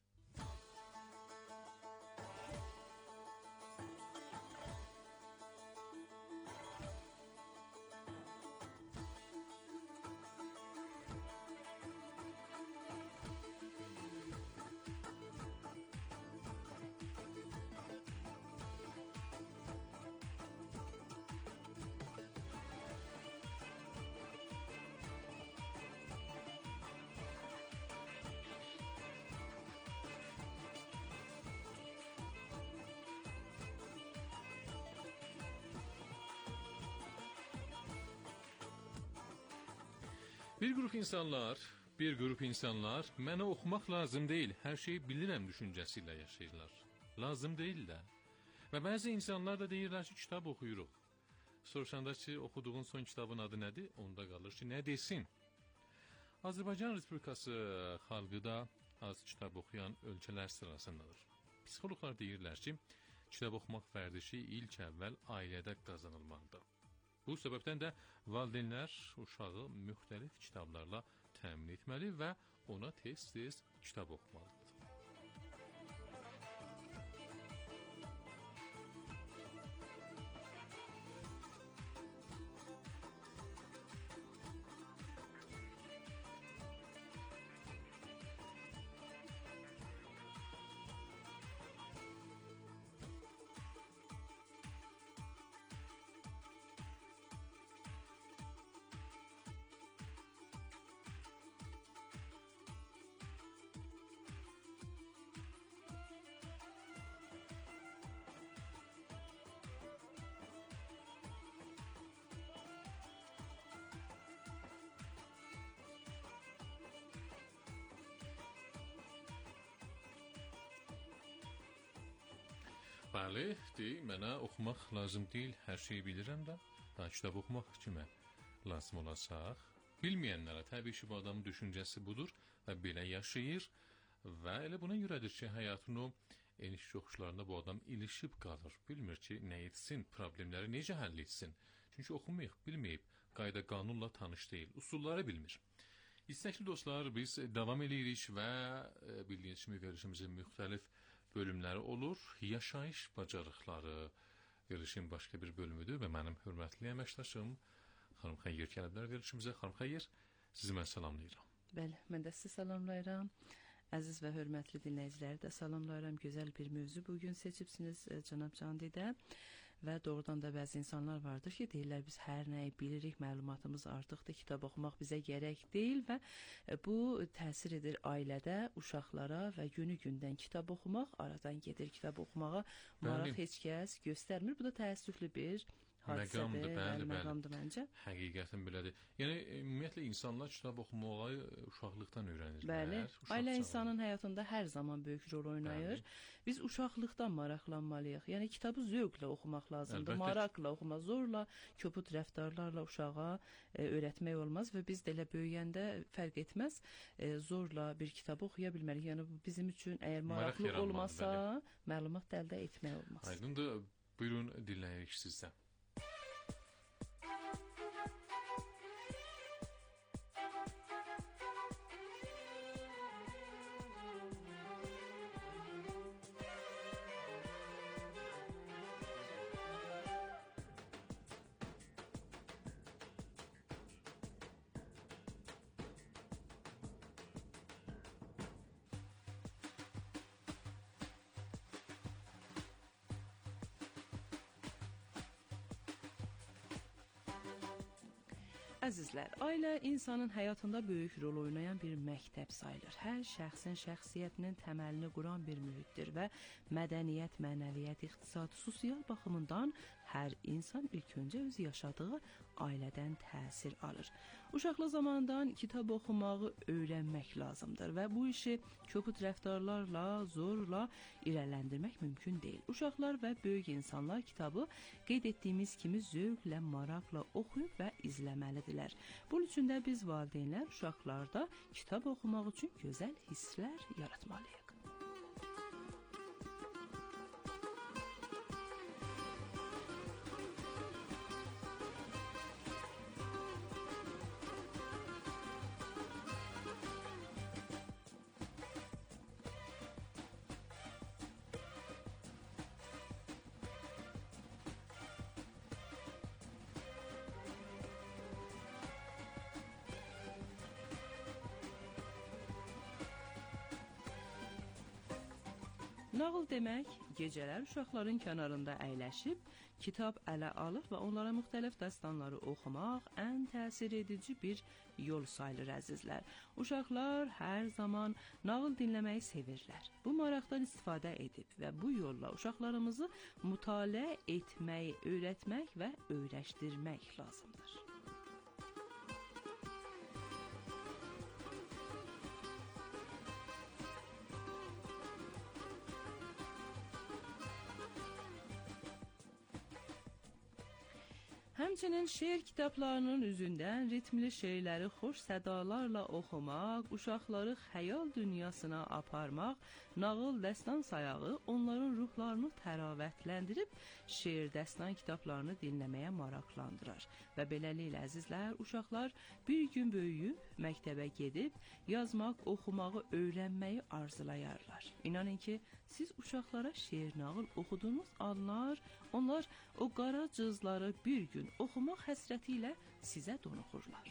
Bir qrup insanlar mənə oxumaq lazım deyil, hər şeyi bilirəm düşüncəsi ilə yaşayırlar. Lazım deyil də. Və bəzi insanlar da deyirlər ki, kitab oxuyuruq. Soruşanda ki, oxuduğun son kitabın adı nədir? Onda qalır ki, nə desin? Azərbaycan Respublikası xalqı da az kitab oxuyan ölkələr sırasındadır. Psixologlar deyirlər ki, kitab oxumaq vərdişi ilk əvvəl ailədə qazanılmalıdır. Bu səbəbdən də valideynlər uşağı müxtəlif kitablarla təmin etməli və ona tez-tez kitab oxumalıdır. Bəli, mənə oxumaq lazım deyil, hər şeyi bilirəm də, kitab oxumaq kimə lazım olacaq. Bilməyənlərə təbii ki, bu adamın düşüncəsi budur və belə yaşayır və elə buna görədir ki, həyatın o eniş yoxuşlarında bu adam ilişib qalır. Bilmir ki, nə etsin, problemləri necə həll etsin. Çünki oxumayıq, bilməyib, qayda qanunla tanış deyil, usulları bilmir. İstəkli dostlar, biz davam edirik və bildiyiniz kimi verilişimizin müxtəlif bölümləri olur. Yaşayış bacarıqları verilişin başqa bir bölümüdür və mənim hörmətli əməkdaşım xanım Xəyyir gəliblər verilişimizə. Xanım Xəyyir, sizi mən salamlayıram. Bəli, mən də sizi salamlayıram. Əziz və hörmətli dinləyiciləri də salamlayıram. Gözəl bir mövzu bugün seçibsiniz cənab Candidə. Və doğrudan da bəzi insanlar vardır ki, deyirlər biz hər nəyi bilirik, məlumatımız artıqdır, kitab oxumaq bizə gərək deyil və bu təsir edir ailədə, uşaqlara və günü-gündən kitab oxumaq, aradan gedir kitab oxumağa, maraq heç kəs göstərmir. Bu da təəssüflü bir hadisədir, məqamdır məncə. Həqiqətən belədir. Yəni, ümumiyyətlə, insanlar kitab oxumağı uşaqlıqdan öyrənirlər. Bəli, ailə insanın həyatında hər zaman böyük rol oynayır. Biz uşaqlıqdan maraqlanmalıyıq. Yəni, kitabı zövqlə oxumaq lazımdır, maraqla oxumaq, zorla, köpüt rəftarlarla uşağa öyrətmək olmaz və biz də elə böyüyəndə fərq etməz, zorla bir kitabı oxuya bilmərik. Yəni, bizim üçün əgər maraqlı olmasa, məlumat əldə etmək olmaz. Aydındır, buyurun, dinləyirik sizdən. Əzizlər, ailə insanın həyatında böyük rol oynayan bir məktəb sayılır. Hər şəxsin şəxsiyyətinin təməlini quran bir mühitdir və mədəniyyət, mənəviyyət, iqtisad, sosial baxımından hər insan ilk öncə öz yaşadığı ailədən təsir alır. Uşaqlıq zamandan kitab oxumağı öyrənmək lazımdır və bu işi köpüt rəftarlarla, zorla irələndirmək mümkün deyil. Uşaqlar və böyük insanlar kitabı qeyd etdiyimiz kimi zövqlə, maraqla oxuyub və izləməlidirlər. Bunun üçün də biz valideynlər uşaqlarda kitab oxumaq üçün gözəl hisslər yaratmalıyıq. Nağıl demək, gecələr uşaqların kənarında əyləşib, kitab ələ alır və onlara müxtəlif dastanları oxumaq ən təsir edici bir yol sayılır əzizlər. Uşaqlar hər zaman nağıl dinləməyi sevirlər. Bu maraqdan istifadə edib və bu yolla uşaqlarımızı mütaliə etməyi öyrətmək və öyrəşdirmək lazımdır. Həmçinin şeir kitablarının üzündən ritmli şeirləri xoş sədalarla oxumaq, uşaqları xəyal dünyasına aparmaq, nağıl, dəstan sayağı onların ruhlarını təravətləndirib, şeir, dəstan kitablarını dinləməyə maraqlandırar. Və beləliklə, əzizlər, uşaqlar bir gün böyüyüb, məktəbə gedib, yazmaq, oxumağı, öyrənməyi arzulayarlar. İnanın ki, siz uşaqlara şeir, nağıl oxuduğunuz anlar, onlar o qara cızları bir gün oxumaq həsrəti ilə sizə donuxurlar.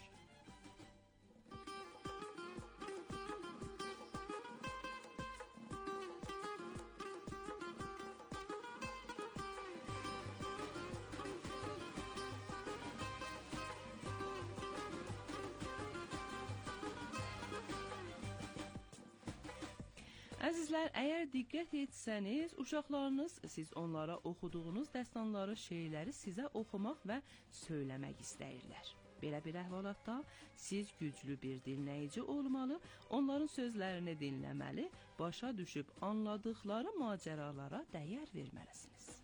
Əzizlər, əgər diqqət etsəniz, uşaqlarınız siz onlara oxuduğunuz dəstanları, şeirləri sizə oxumaq və söyləmək istəyirlər. Belə bir əhvalatda siz güclü bir dinləyici olmalı, onların sözlərini dinləməli, başa düşüb anladıqları macəralara dəyər verməlisiniz.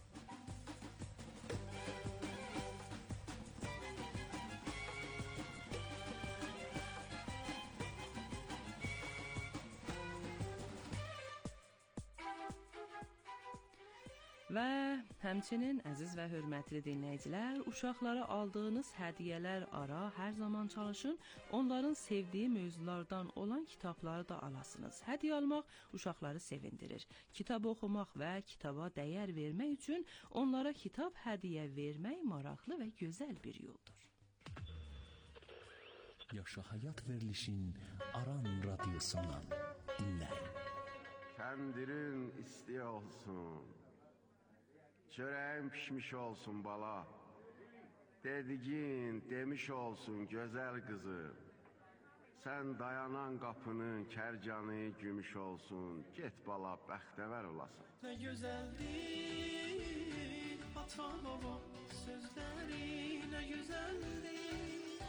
Və həmçinin, əziz və hörmətli dinləyicilər, uşaqlara aldığınız hədiyyələr ara hər zaman çalışın, onların sevdiyi mövzulardan olan kitabları da alasınız. Hədiyyə almaq uşaqları sevindirir. Kitab oxumaq və kitaba dəyər vermək üçün onlara kitab hədiyyə vermək maraqlı və gözəl bir yoldur. Yaşa həyat verilişin Aran radyosundan dinləyin. Kəndirin isti olsun, çörəyin pişmiş olsun bala, dediğin demiş olsun gözəl kızı, sen dayanan kapının kərcanı gümüş olsun, get bala bəxtəvər olasın. Ne güzeldir ata baba sözleri, ne güzeldir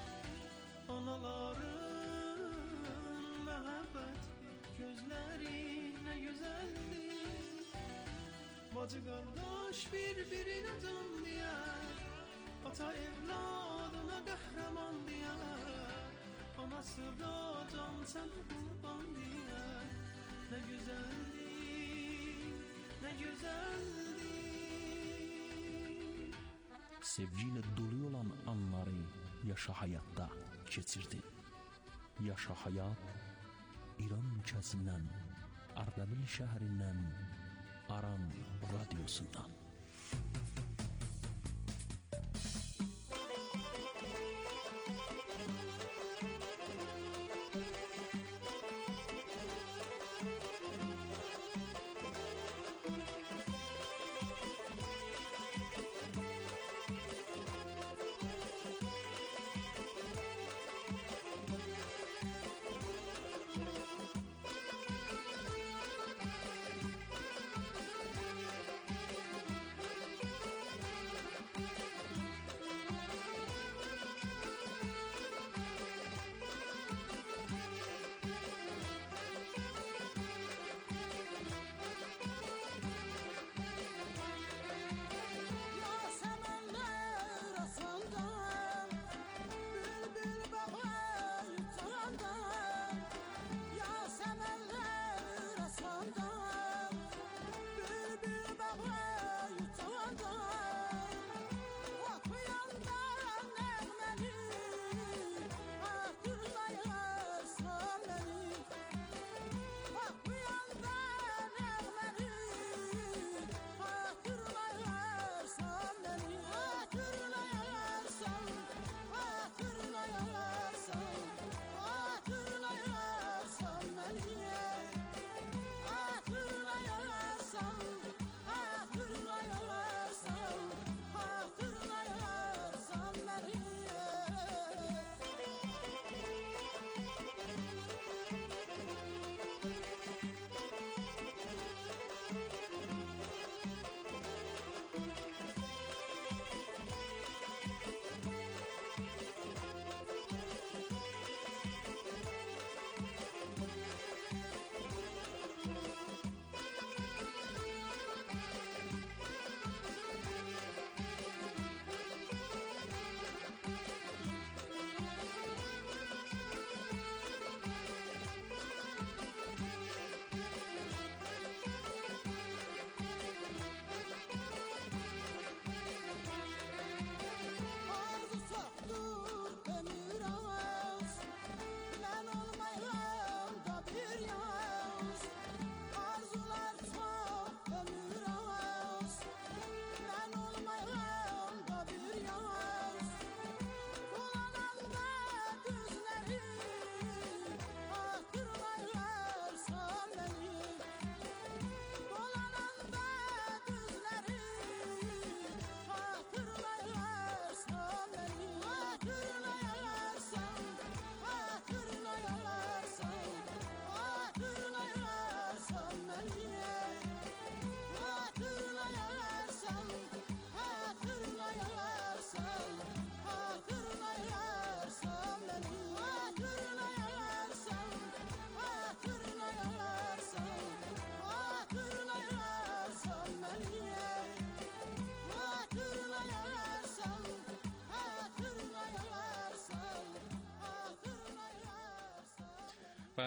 anaların məhəbbət gözleri, ne güzeldir. Bacı qardaş bir-birinə can deyər, ata evladına qəhrəman deyər, anası da can sənə qurban deyər. Nə gözəldir, nə gözəldir. Sevgi ilə dolu olan anları yaşa həyatda keçirdin. Yaşa həyat İran ülkəsindən, Ardabil şəhərindən, Aran radyosundan.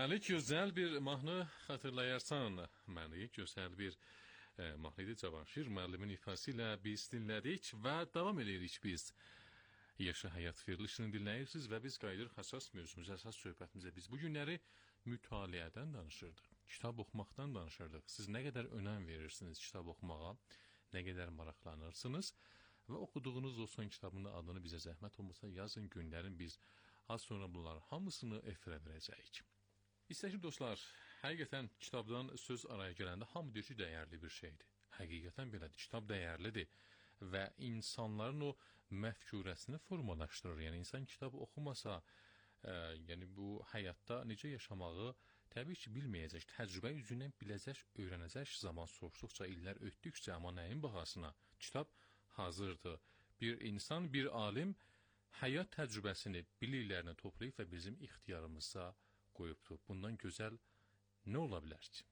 Bəli, gözəl bir mahnı xatırlayarsan məni. Gözəl bir mahnı idi. Cavanşir müəllimin ifası ilə biz dinlədik və davam edirik biz. Yaşa həyat verilişini dinləyirsiniz və biz qayıdırıq əsas mövzumuza, əsas söhbətimizə. Biz bu günləri mütaliədən danışırdıq. Kitab oxumaqdan danışırdıq. Siz nə qədər önəm verirsiniz kitab oxumağa, nə qədər maraqlanırsınız və oxuduğunuz o son kitabın da adını bizə zəhmət olmasa yazın, günlərin biz az sonra bunların hamısını efirə verəcəyik. İstəkli dostlar, həqiqətən kitabdan söz araya gələndə hamı deyir ki, dəyərli bir şeydir. Həqiqətən belədir, kitab dəyərlidir və insanların o məfkurəsini formalaşdırır. Yəni insan kitab oxumasa, yəni bu həyatda necə yaşamağı təbii ki bilməyəcək, təcrübə üzündən biləcək, öyrənəcək, zaman soruşduqca, illər ötdükcə, amma nəyin bahasına? Kitab hazırdır. Bir insan, bir alim həyat təcrübəsini, biliklərini toplayıb və bizim ixtiyarımıza qoyubdur. Bundan gözəl nə ola bilər ki?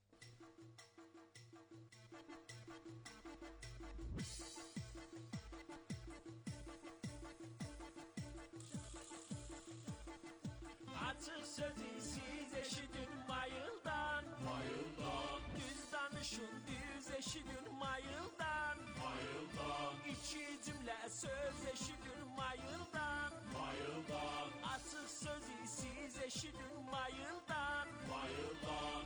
Açıq sözü siz eşidin mayıldan, mayıldan. Düz danışın, düz eşidin mayıldan, mayıldan. İki cümlə söz eşidin mayıldan, mayıldan. Açıq sözü siz eşidin mayıldan, mayıldan.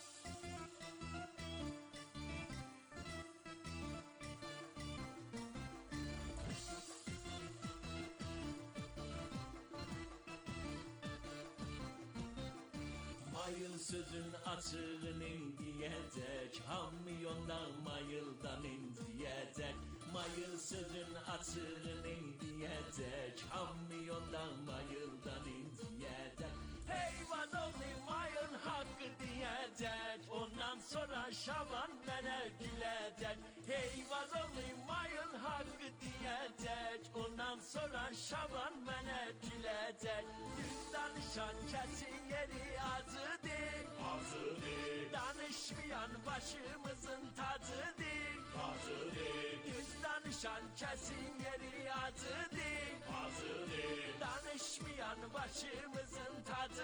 Mayıl sözün açığını diyecek, hamyondan mayıldan inciyecek. Mayıl sözün açığını diyecek, hamyondan mayıldan inciyecek. Hey vazoğlu mayın hakkı diyecek, ondan sonra şaban mənə gülecek. Hey vazoğlu mayın hakkı diyecek, ondan sonra şaban mənə gülecek. Düz danışan kesin yeri acıdır, acıdır. Danışmayan başımızın tacıdır, tacıdır. Düz danışan kesin yeri acıdır, acıdır. Danışmayan başımızın tacıdır.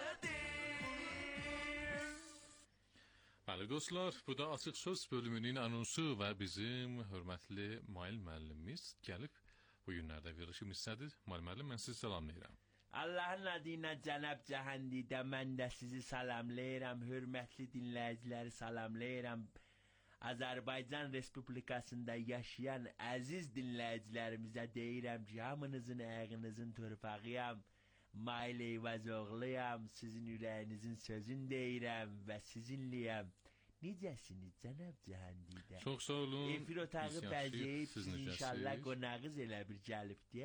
Bəli dostlar, bu da Açıq Söz bölümünün anonsu və bizim hörmətli Mail müəllimimiz gəlib bu günlərdə verilişim istədi. Mail müəllim, mən sizi salamlayıram. Allahın adıyla Cənab Cəhəndidə mən də sizi salamlayıram, hörmətli dinləyiciləri salamlayıram. Azərbaycan Respublikasında yaşayan əziz dinləyicilərimizə deyirəm ki, hamınızın ayağınızın torpağıyam. Mail Eyvazoğluyam, sizin ürəyinizin sözün deyirəm və sizinliyəm. Necəsiniz Cənab Cəhəndidə? Çox sağ olun. Efir otağı bəzəyib, inşallah qonağız elə bir gəlib deyə.